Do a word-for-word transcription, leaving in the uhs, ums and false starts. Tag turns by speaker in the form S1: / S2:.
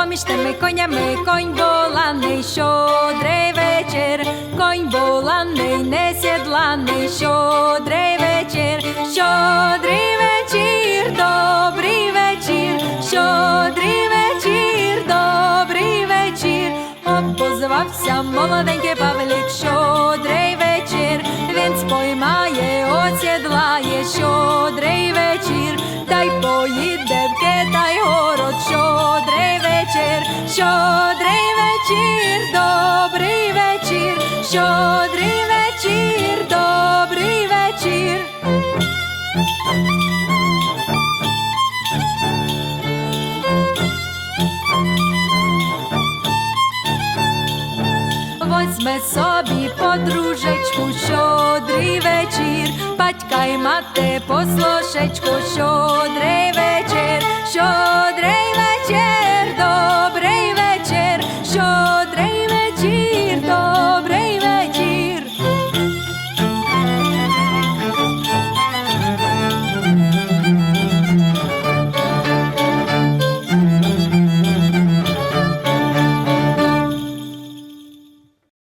S1: Поміж тими конями конь воланий, щодрий вечір, конь воланий, не сідланий, щодрий вечір, щодрий вечір, добрий вечір, щодрий вечір, добрий вечір. Обозвався молоденький Павлик, щодрий вечір, він споймає, осідлає, щодрий вечір, та й поїде в Китай город, щодрий вечір, щодрий вечір, добрий вечір, щодрий вечір, добрий вечір. Возьме собі подружечку, щодрий вечір, батька й мати послушечку, щодрий